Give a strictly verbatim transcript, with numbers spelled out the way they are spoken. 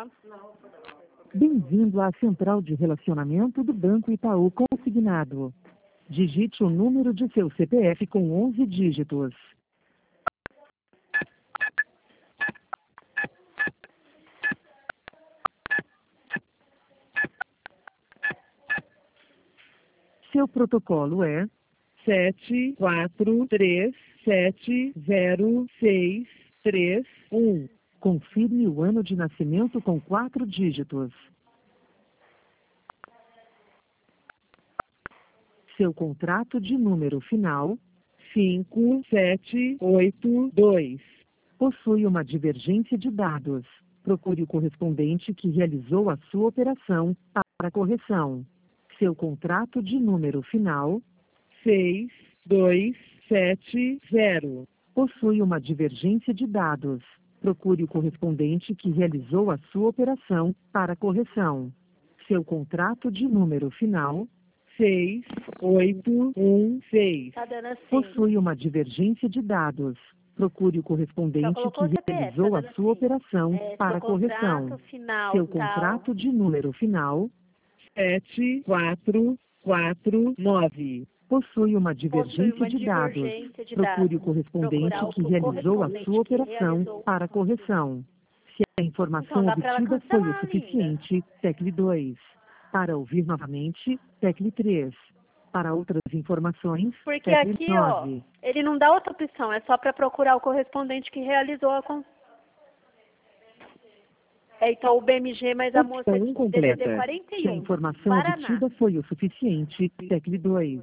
tá? Bem-vindo à Central de Relacionamento do Banco Itaú Consignado. Digite o número de seu C P F com onze dígitos. Seu protocolo é sete quatro três sete zero seis três um. Confirme o ano de nascimento com quatro dígitos. Seu contrato de número final cinco sete oito dois. Possui uma divergência de dados. Procure o correspondente que realizou a sua operação para correção. Seu contrato de número final seis dois sete zero. Possui uma divergência de dados. Procure o correspondente que realizou a sua operação para correção. Seu contrato de número final seis oito um seis. Tá dando assim. Possui uma divergência de dados. Procure o Só correspondente colocou o que C P F, realizou tá a dando sua assim. operação É, para seu correção. contrato final, Seu tal. contrato de número final sete quatro quatro nove. Possui uma divergência Possui uma de dados. divergência de Procure dados. o correspondente Procurar o que realizou a correspondente sua que operação realizou. para correção. Se a informação Então, dá pra ela obtida foi o cancelar, suficiente, tecle dois. Para ouvir novamente, tecle três. Para outras informações, Porque tecle aqui, ó, nove. ele não dá outra opção, é só para procurar o correspondente que realizou a con... É, então o B M G, mas a moça Opção é de D D D incompleta. quarenta Se e a um, informação Paraná. obtida foi o suficiente, tecle dois.